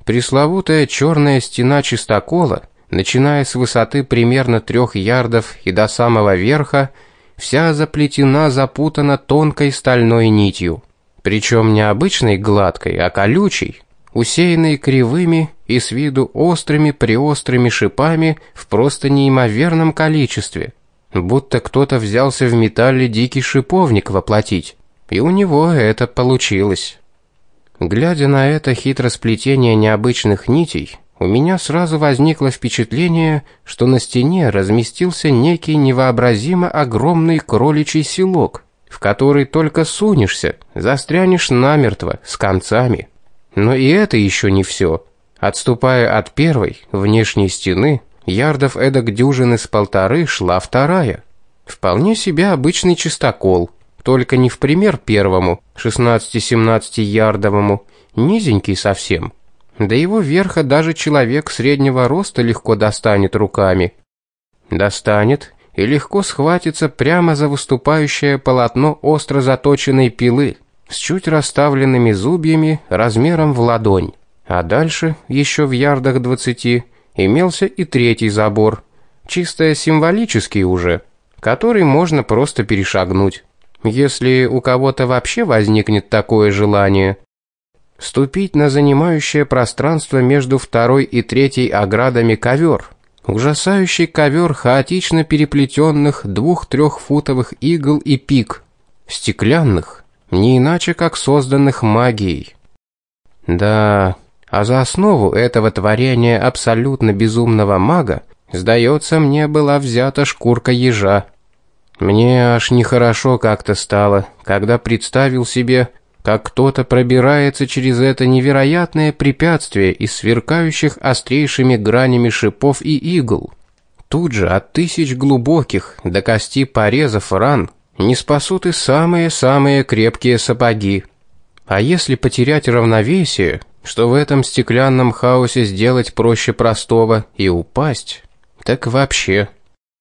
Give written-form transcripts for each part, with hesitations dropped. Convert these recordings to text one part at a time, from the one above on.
пресловутая черная стена чистокола, начиная с высоты примерно 3 ярдов и до самого верха, вся запутана тонкой стальной нитью. Причем не обычной гладкой, а колючей, усеянной кривыми и с виду острыми-приострыми шипами в просто неимоверном количестве. Будто кто-то взялся в металле дикий шиповник воплотить, и у него это получилось. Глядя на это хитросплетение необычных нитей, у меня сразу возникло впечатление, что на стене разместился некий невообразимо огромный кроличий селок, в который только сунешься, застрянешь намертво, с концами. Но и это еще не все. Отступая от первой, внешней стены, ярдов эдак дюжины с 1,5 шла вторая. Вполне себе обычный чистокол, только не в пример первому, 16-17 ярдовому, низенький совсем. До его верха даже человек среднего роста легко достанет руками. Достанет и легко схватится прямо за выступающее полотно остро заточенной пилы с чуть расставленными зубьями размером в ладонь. А дальше, еще в ярдах 20, имелся и третий забор, чисто символический уже, который можно просто перешагнуть, если у кого-то вообще возникнет такое желание. Ступить на занимающее пространство между 2 и 3 оградами ковер. Ужасающий ковер хаотично переплетенных 2-3-футовых игл и пик. Стеклянных, не иначе как созданных магией. Да, а за основу этого творения абсолютно безумного мага, сдается мне, была взята шкурка ежа. Мне аж нехорошо как-то стало, когда представил себе, как кто-то пробирается через это невероятное препятствие из сверкающих острейшими гранями шипов и игл. Тут же от 1000 глубоких до кости порезов ран не спасут и самые-самые крепкие сапоги. А если потерять равновесие, что в этом стеклянном хаосе сделать проще простого и упасть, так вообще.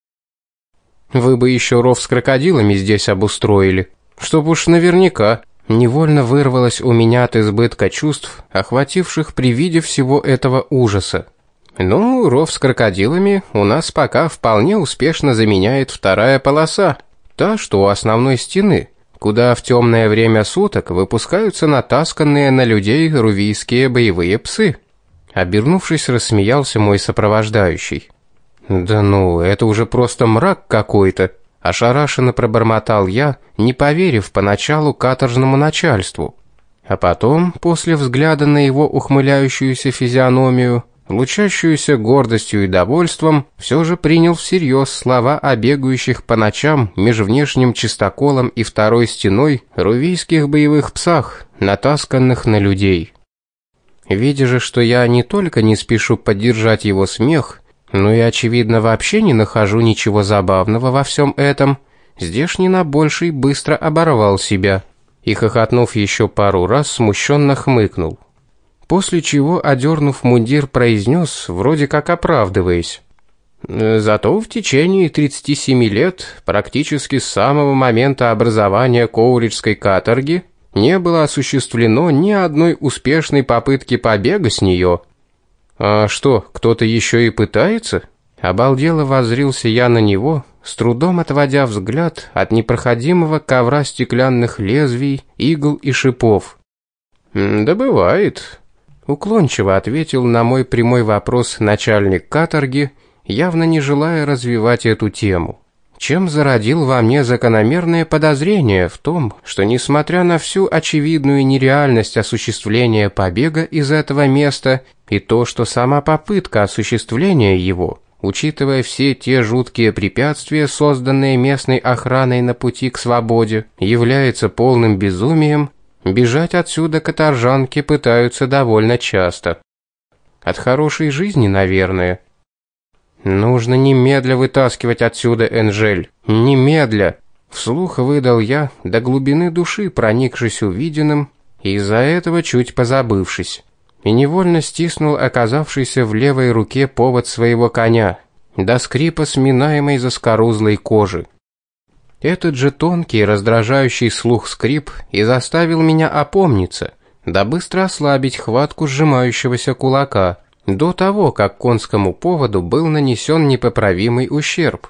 Вы бы еще ров с крокодилами здесь обустроили, чтоб уж наверняка. Невольно вырвалось у меня от избытка чувств, охвативших при виде всего этого ужаса. Ну, ров с крокодилами у нас пока вполне успешно заменяет 2-я полоса, та, что у основной стены, куда в темное время суток выпускаются натасканные на людей рувийские боевые псы. Обернувшись, рассмеялся мой сопровождающий. Да ну, это уже просто мрак какой-то. Ошарашенно пробормотал я, не поверив поначалу каторжному начальству. А потом, после взгляда на его ухмыляющуюся физиономию, лучащуюся гордостью и довольством, все же принял всерьез слова о бегающих по ночам меж внешним чистоколом и 2-й стеной рувийских боевых псах, натасканных на людей. Видя же, что я не только не спешу поддержать его смех, но и, очевидно, вообще не нахожу ничего забавного во всем этом, здешний набольший быстро оборвал себя и, хохотнув еще пару раз, смущенно хмыкнул. После чего, одернув мундир, произнес, вроде как оправдываясь: «Зато в течение 37 лет, практически с самого момента образования Коулиджской каторги, не было осуществлено ни одной успешной попытки побега с нее». «А что, кто-то еще и пытается?» Обалдело воззрился я на него, с трудом отводя взгляд от непроходимого ковра стеклянных лезвий, игл и шипов. «Да бывает», — уклончиво ответил на мой прямой вопрос начальник каторги, явно не желая развивать эту тему, чем зародил во мне закономерное подозрение в том, что, несмотря на всю очевидную нереальность осуществления побега из этого места и то, что сама попытка осуществления его, учитывая все те жуткие препятствия, созданные местной охраной на пути к свободе, является полным безумием, бежать отсюда каторжанки пытаются довольно часто. От хорошей жизни, наверное. «Нужно немедля вытаскивать отсюда Энжель. Немедля!» Вслух выдал я, до глубины души проникшись увиденным, и из-за этого чуть позабывшись. И невольно стиснул оказавшийся в левой руке повод своего коня, до скрипа сминаемой заскорузлой кожи. Этот же тонкий, раздражающий слух скрип и заставил меня опомниться, да быстро ослабить хватку сжимающегося кулака, до того, как конскому поводу был нанесен непоправимый ущерб.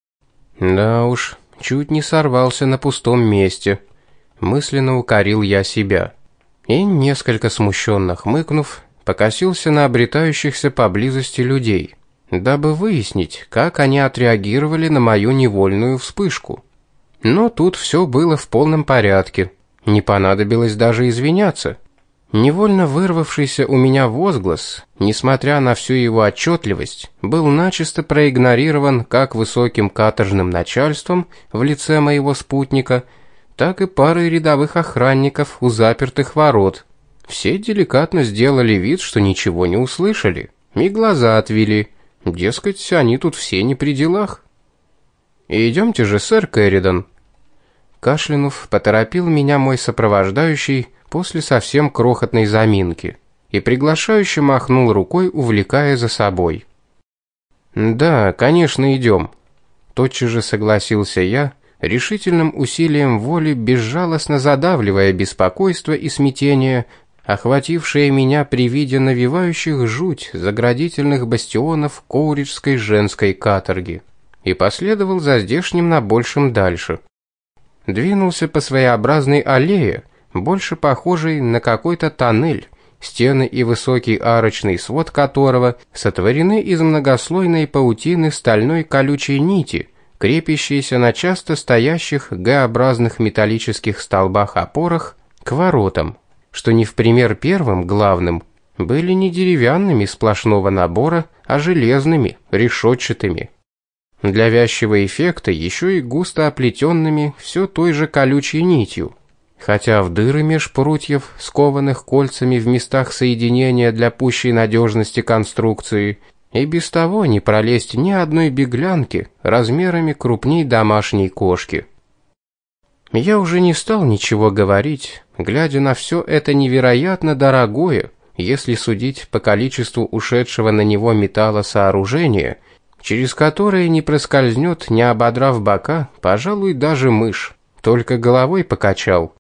Да уж, чуть не сорвался на пустом месте, мысленно укорил я себя. И, несколько смущенно хмыкнув, покосился на обретающихся поблизости людей, дабы выяснить, как они отреагировали на мою невольную вспышку. Но тут все было в полном порядке, не понадобилось даже извиняться. Невольно вырвавшийся у меня возглас, несмотря на всю его отчетливость, был начисто проигнорирован как высоким каторжным начальством в лице моего спутника, так и парой рядовых охранников у запертых ворот. Все деликатно сделали вид, что ничего не услышали, и глаза отвели. Дескать, они тут все не при делах. «Идемте же, сэр Кэрридон». Кашлянув, поторопил меня мой сопровождающий после совсем крохотной заминки и приглашающе махнул рукой, увлекая за собой. «Да, конечно, идем», — тотчас же согласился я, решительным усилием воли безжалостно задавливая беспокойство и смятение, охватившее меня при виде навевающих жуть заградительных бастионов коуриджской женской каторги, и последовал за здешним набольшим дальше. Двинулся по своеобразной аллее, больше похожей на какой-то тоннель, стены и высокий арочный свод которого сотворены из многослойной паутины стальной колючей нити, крепящейся на часто стоящих Г-образных металлических столбах-опорах к воротам, что не в пример первым главным, были не деревянными сплошного набора, а железными, решетчатыми. Для вязчего эффекта еще и густо оплетенными все той же колючей нитью, хотя в дыры меж прутьев, скованных кольцами в местах соединения для пущей надежности конструкции, и без того не пролезть ни одной беглянки размерами крупней домашней кошки. Я уже не стал ничего говорить, глядя на все это невероятно дорогое, если судить по количеству ушедшего на него металла сооружения, через которое не проскользнет, не ободрав бока, пожалуй, даже мышь, только головой покачал.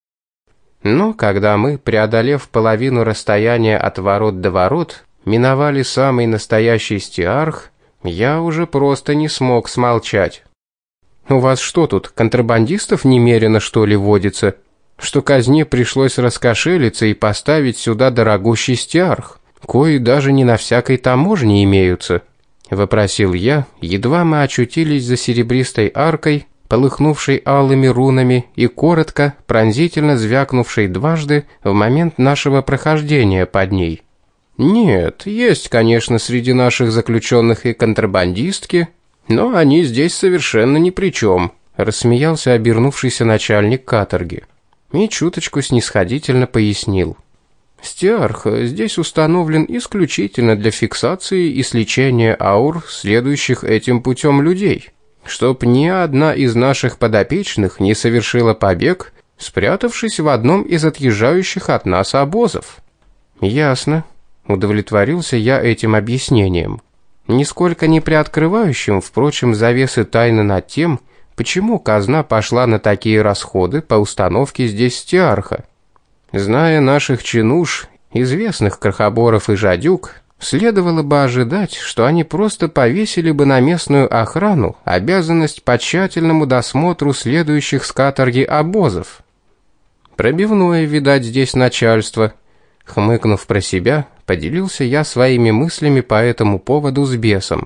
Но когда мы, преодолев половину расстояния от ворот до ворот, миновали самый настоящий стиарх, я уже просто не смог смолчать. «У вас что тут, контрабандистов немерено, что ли, водится? Что казне пришлось раскошелиться и поставить сюда дорогущий стиарх, кои даже не на всякой таможне имеются?» — вопросил я, едва мы очутились за серебристой аркой, полыхнувшей алыми рунами и коротко, пронзительно звякнувшей дважды в момент нашего прохождения под ней. «Нет, есть, конечно, среди наших заключенных и контрабандистки, но они здесь совершенно ни при чем», — рассмеялся обернувшийся начальник каторги и чуточку снисходительно пояснил. «Стиарх здесь установлен исключительно для фиксации и сличения аур следующих этим путем людей, чтоб ни одна из наших подопечных не совершила побег, спрятавшись в одном из отъезжающих от нас обозов». «Ясно», — удовлетворился я этим объяснением, нисколько не приоткрывающим, впрочем, завесы тайны над тем, почему казна пошла на такие расходы по установке здесь стиарха. Зная наших чинуш, известных крохоборов и жадюк, следовало бы ожидать, что они просто повесили бы на местную охрану обязанность по тщательному досмотру следующих с каторги обозов. Пробивное, видать, здесь начальство. Хмыкнув про себя, поделился я своими мыслями по этому поводу с бесом.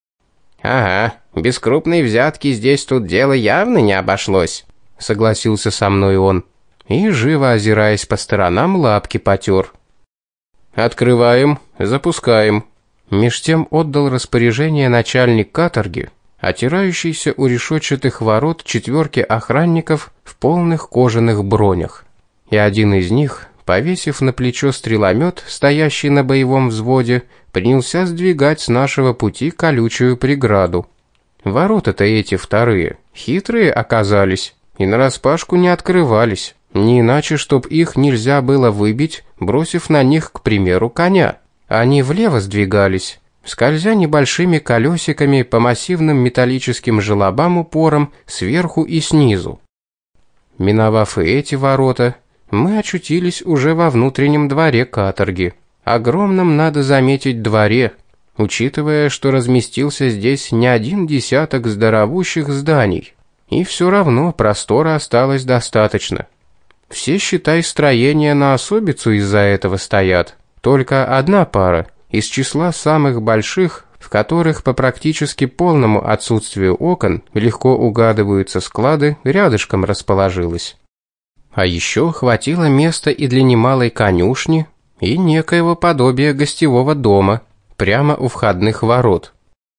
«Ага, без крупной взятки здесь тут дело явно не обошлось», — согласился со мной он. И, живо озираясь по сторонам, лапки потер. «Открываем, запускаем». Меж тем отдал распоряжение начальник каторги, отирающийся у решетчатых ворот четверки охранников в полных кожаных бронях. И один из них, повесив на плечо стреломет, стоящий на боевом взводе, принялся сдвигать с нашего пути колючую преграду. Ворота-то эти вторые, хитрые оказались, и нараспашку не открывались. Не иначе, чтоб их нельзя было выбить, бросив на них, к примеру, коня. Они влево сдвигались, скользя небольшими колесиками по массивным металлическим желобам упором сверху и снизу. Миновав и эти ворота, мы очутились уже во внутреннем дворе каторги. Огромном, надо заметить, дворе, учитывая, что разместился здесь не один десяток здоровущих зданий. И все равно простора осталось достаточно. Все, считай, строения на особицу из-за этого стоят. Только одна пара, из числа самых больших, в которых по практически полному отсутствию окон легко угадываются склады, рядышком расположилась. А еще хватило места и для немалой конюшни, и некоего подобия гостевого дома, прямо у входных ворот.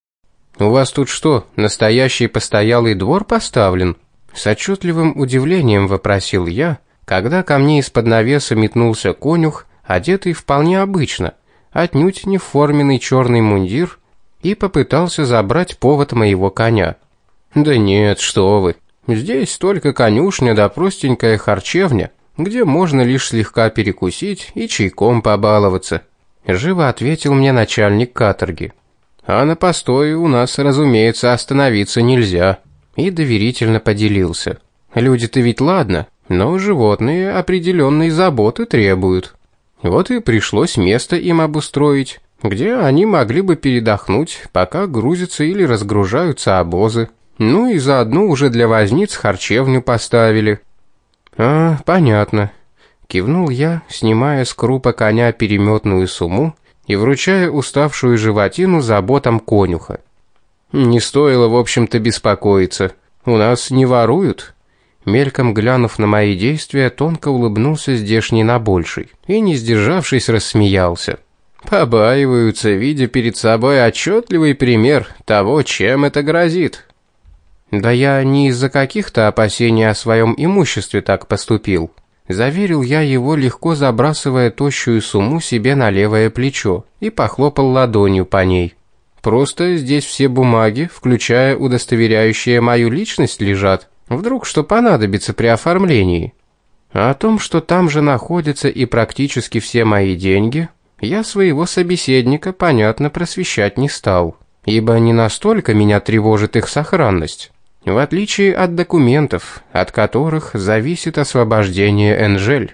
«У вас тут что, настоящий постоялый двор поставлен?» С отчетливым удивлением вопросил я, когда ко мне из-под навеса метнулся конюх, одетый вполне обычно, отнюдь не в форменный черный мундир, и попытался забрать повод моего коня. «Да нет, что вы, здесь только конюшня да простенькая харчевня, где можно лишь слегка перекусить и чайком побаловаться», живо ответил мне начальник каторги. «А на постое у нас, разумеется, остановиться нельзя», и доверительно поделился. «Люди-то ведь ладно, но животные определенной заботы требуют. Вот и пришлось место им обустроить, где они могли бы передохнуть, пока грузятся или разгружаются обозы. Ну и заодно уже для возниц харчевню поставили». «А, понятно», — кивнул я, снимая с крупа коня переметную сумму и вручая уставшую животину заботам конюха. «Не стоило, в общем-то, беспокоиться. У нас не воруют». Мельком глянув на мои действия, тонко улыбнулся здешний набольший и, не сдержавшись, рассмеялся. «Побаиваются, видя перед собой отчетливый пример того, чем это грозит». «Да я не из-за каких-то опасений о своем имуществе так поступил», заверил я его, легко забрасывая тощую сумму себе на левое плечо, и похлопал ладонью по ней. «Просто здесь все бумаги, включая удостоверяющие мою личность, лежат. Вдруг что понадобится при оформлении. А о том, что там же находятся и практически все мои деньги, я своего собеседника, понятно, просвещать не стал, ибо не настолько меня тревожит их сохранность, в отличие от документов, от которых зависит освобождение Энжель».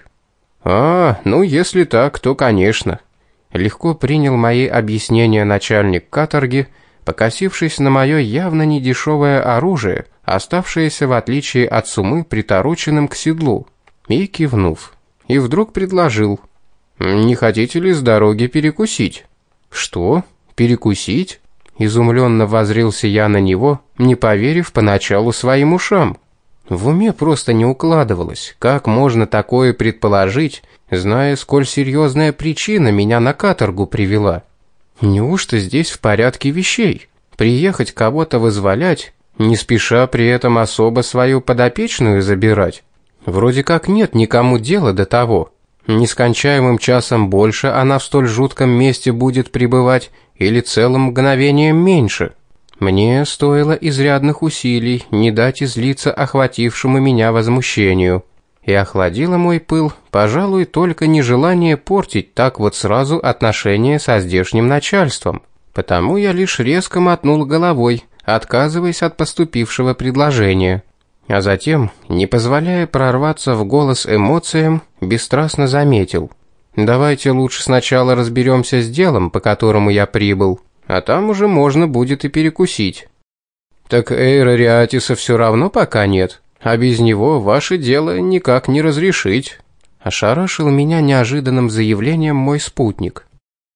«А, ну если так, то конечно». Легко принял мои объяснения начальник каторги, покосившись на мое явно недешевое оружие, оставшееся в отличие от суммы притороченным к седлу, и кивнув. И вдруг предложил: «Не хотите ли с дороги перекусить?» «Что? Перекусить?» Изумленно воззрился я на него, не поверив поначалу своим ушам. В уме просто не укладывалось, как можно такое предположить, зная, сколь серьезная причина меня на каторгу привела. Неужто здесь в порядке вещей приехать кого-то вызволять, не спеша при этом особо свою подопечную забирать? Вроде как нет никому дела до того. Нескончаемым часом больше она в столь жутком месте будет пребывать или целым мгновением меньше. Мне стоило изрядных усилий не дать излиться охватившему меня возмущению. И охладило мой пыл, пожалуй, только нежелание портить так вот сразу отношения со здешним начальством. Потому я лишь резко мотнул головой, отказываясь от поступившего предложения. А затем, не позволяя прорваться в голос эмоциям, бесстрастно заметил: «Давайте лучше сначала разберемся с делом, по которому я прибыл, а там уже можно будет и перекусить». «Так Эйра Риатиса все равно пока нет, а без него ваше дело никак не разрешить», ошарашил меня неожиданным заявлением мой спутник.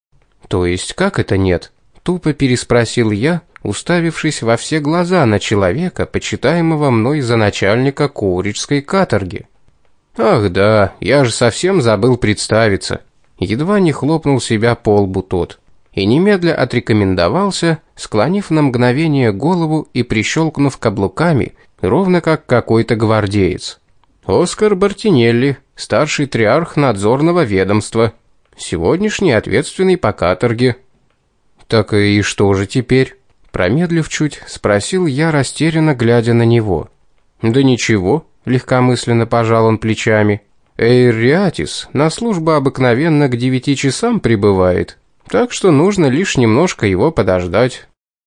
«То есть как это нет?» Тупо переспросил я, уставившись во все глаза на человека, почитаемого мной за начальника Коуриджской каторги. «Ах да, я же совсем забыл представиться». Едва не хлопнул себя по лбу тот. И немедля отрекомендовался, склонив на мгновение голову и прищелкнув каблуками, ровно как какой-то гвардеец. «Оскар Бартинелли, старший триарх надзорного ведомства. Сегодняшний ответственный по каторге». «Так и что же теперь?» Промедлив чуть, спросил я, растерянно глядя на него. «Да ничего», — легкомысленно пожал он плечами. «Эйр Риатис на службу обыкновенно к 9 часам прибывает, так что нужно лишь немножко его подождать».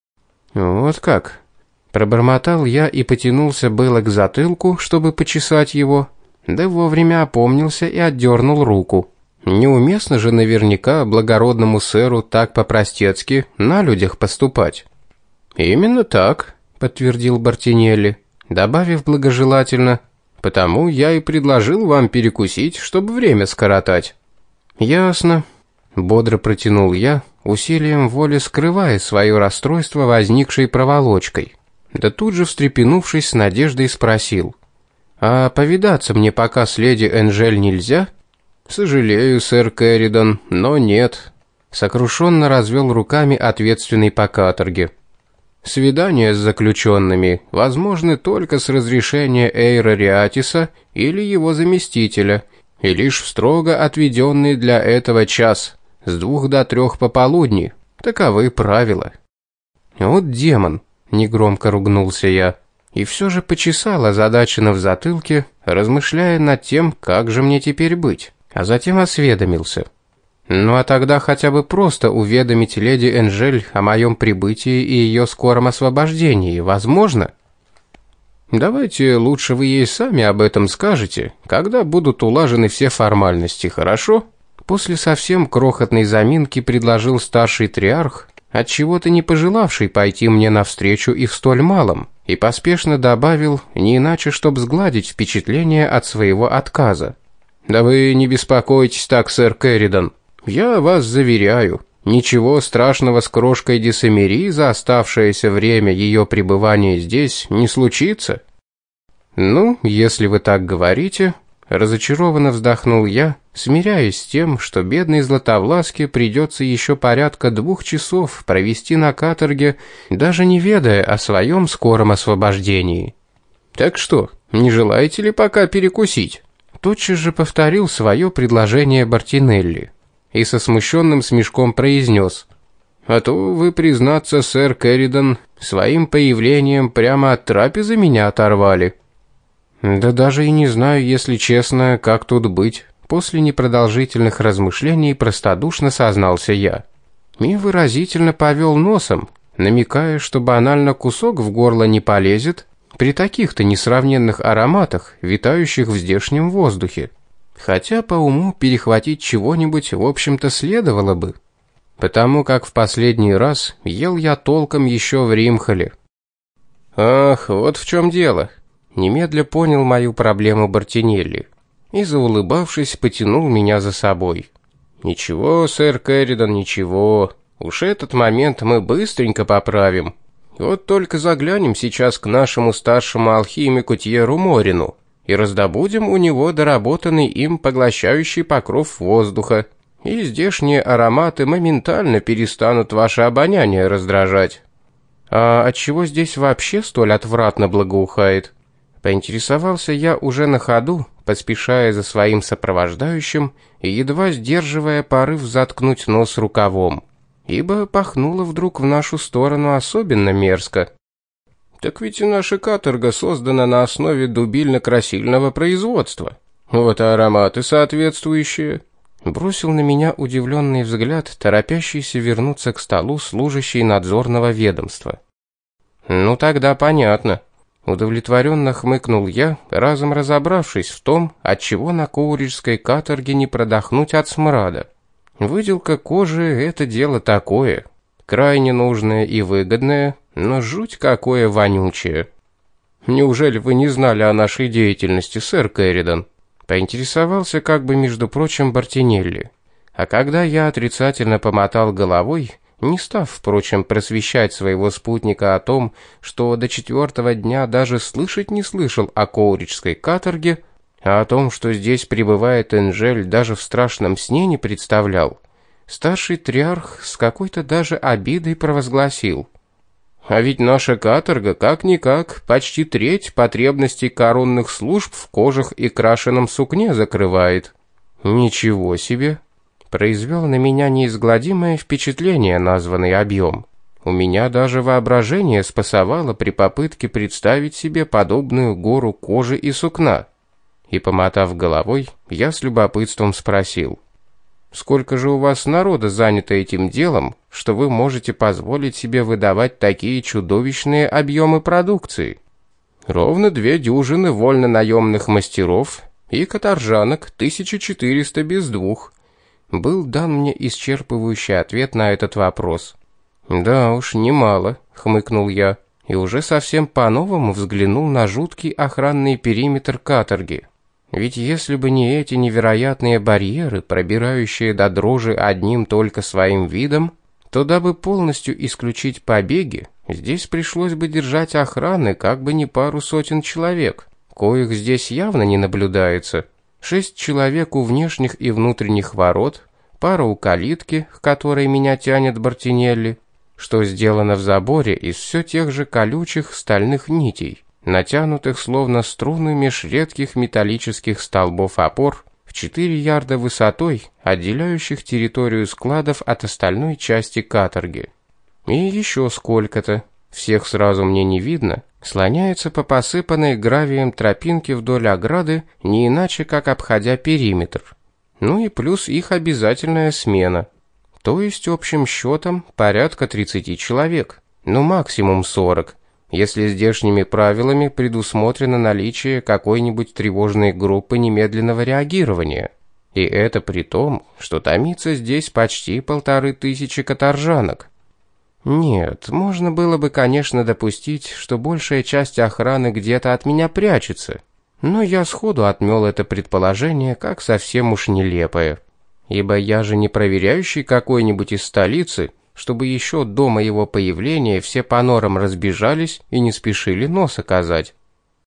«Вот как?» Пробормотал я и потянулся было к затылку, чтобы почесать его, да вовремя опомнился и отдернул руку. Неуместно же наверняка благородному сэру так по-простецки на людях поступать. «Именно так», — подтвердил Бартинелли, добавив благожелательно, «потому я и предложил вам перекусить, чтобы время скоротать». «Ясно», — бодро протянул я, усилием воли скрывая свое расстройство возникшей проволочкой. Да тут же, встрепенувшись, с надеждой спросил, «А повидаться мне пока с леди Энжель нельзя?» «Сожалею, сэр Кэрридон, но нет», — сокрушенно развел руками ответственный по каторге. «Свидания с заключенными возможны только с разрешения Эйра Риатиса или его заместителя, и лишь в строго отведенный для этого час, с 2 до 3 пополудни. Таковы правила». «Вот демон», — негромко ругнулся я, и все же почесал озадаченно в затылке, размышляя над тем, как же мне теперь быть. А затем осведомился. «Ну а тогда хотя бы просто уведомить леди Энжель о моем прибытии и ее скором освобождении, возможно?» «Давайте лучше вы ей сами об этом скажете, когда будут улажены все формальности, хорошо?» После совсем крохотной заминки предложил старший триарх, отчего-то не пожелавший пойти мне навстречу и в столь малом, и поспешно добавил, не иначе, чтоб сгладить впечатление от своего отказа. «Да вы не беспокойтесь так, сэр Кэрридон. Я вас заверяю, ничего страшного с крошкой Десамери за оставшееся время ее пребывания здесь не случится». «Ну, если вы так говорите», — разочарованно вздохнул я, смиряясь с тем, что бедной Златовласке придется еще порядка 2 часов провести на каторге, даже не ведая о своем скором освобождении. «Так что, не желаете ли пока перекусить?» Тотчас же повторил свое предложение Бартинелли и со смущенным смешком произнес: «А то вы, признаться, сэр Кэрридон, своим появлением прямо от трапезы меня оторвали». «Да даже и не знаю, если честно, как тут быть», после непродолжительных размышлений простодушно сознался я. И выразительно повел носом, намекая, что банально кусок в горло не полезет при таких-то несравненных ароматах, витающих в здешнем воздухе. Хотя по уму перехватить чего-нибудь, в общем-то, следовало бы, потому как в последний раз ел я толком еще в Римхале. «Ах, вот в чем дело», — немедля понял мою проблему Бартинелли и, заулыбавшись, потянул меня за собой. «Ничего, сэр Кэрридон, ничего, уж этот момент мы быстренько поправим. Вот только заглянем сейчас к нашему старшему алхимику Тьеру Морину и раздобудем у него доработанный им поглощающий покров воздуха, и здешние ароматы моментально перестанут ваше обоняние раздражать». «А отчего здесь вообще столь отвратно благоухает?» Поинтересовался я уже на ходу, поспешая за своим сопровождающим и едва сдерживая порыв заткнуть нос рукавом, ибо пахнуло вдруг в нашу сторону особенно мерзко. «Так ведь и наша каторга создана на основе дубильно-красильного производства. Вот и ароматы соответствующие». Бросил на меня удивленный взгляд, торопящийся вернуться к столу служащий надзорного ведомства. «Ну тогда понятно». Удовлетворенно хмыкнул я, разом разобравшись в том, отчего на коуриджской каторге не продохнуть от смрада. Выделка кожи — это дело такое, крайне нужное и выгодное, но жуть какое вонючее. «Неужели вы не знали о нашей деятельности, сэр Кэрридон?» Поинтересовался как бы, между прочим, Бартинелли. А когда я отрицательно помотал головой, не став, впрочем, просвещать своего спутника о том, что до 4-го дня даже слышать не слышал о коуриджской каторге, а о том, что здесь пребывает Энжель, даже в страшном сне не представлял, старший триарх с какой-то даже обидой провозгласил: «А ведь наша каторга, как-никак, почти треть потребностей коронных служб в кожах и крашеном сукне закрывает». «Ничего себе!» Произвел на меня неизгладимое впечатление названный объем. У меня даже воображение спасовало при попытке представить себе подобную гору кожи и сукна. И, помотав головой, я с любопытством спросил: «Сколько же у вас народа занято этим делом, что вы можете позволить себе выдавать такие чудовищные объемы продукции?» «Ровно 2 дюжины вольно-наемных мастеров и каторжанок 1400 без двух. Был дан мне исчерпывающий ответ на этот вопрос. «Да уж, немало», — хмыкнул я, и уже совсем по-новому взглянул на жуткий охранный периметр каторги. Ведь если бы не эти невероятные барьеры, пробирающие до дрожи одним только своим видом, то дабы полностью исключить побеги, здесь пришлось бы держать охраны как бы не пару сотен человек, коих здесь явно не наблюдается. 6 человек у внешних и внутренних ворот, пара у калитки, к которой меня тянет Бартинелли, что сделано в заборе из все тех же колючих стальных нитей, натянутых словно струны меж редких металлических столбов опор в 4 ярда высотой, отделяющих территорию складов от остальной части каторги. И еще сколько-то, всех сразу мне не видно, слоняется по посыпанной гравием тропинке вдоль ограды, не иначе как обходя периметр. Ну и плюс их обязательная смена. То есть общим счетом порядка 30 человек, ну максимум 40, если здешними правилами предусмотрено наличие какой-нибудь тревожной группы немедленного реагирования. И это при том, что томится здесь почти 1500 каторжанок. Нет, можно было бы, конечно, допустить, что большая часть охраны где-то от меня прячется, но я сходу отмел это предположение как совсем уж нелепое. Ибо я же не проверяющий какой-нибудь из столицы, чтобы еще до моего появления все по норам разбежались и не спешили нос оказать.